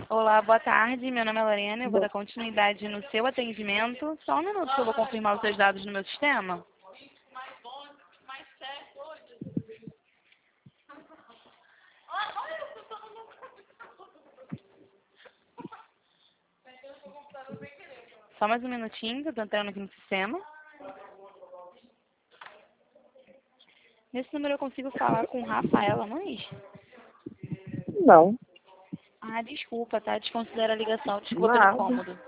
Olá, boa tarde. Meu nome é Lorena. Eu vou Bom, dar continuidade no seu atendimento. Só um minuto que eu vou confirmar os seus dados no meu sistema. Só mais um minutinho que eu tô entrando aqui no sistema. Nesse número eu consigo falar com Rafaela Nunes? não, Ah, desculpa, tá? Desconsidera a ligação. Desculpa pelo nada. incômodo.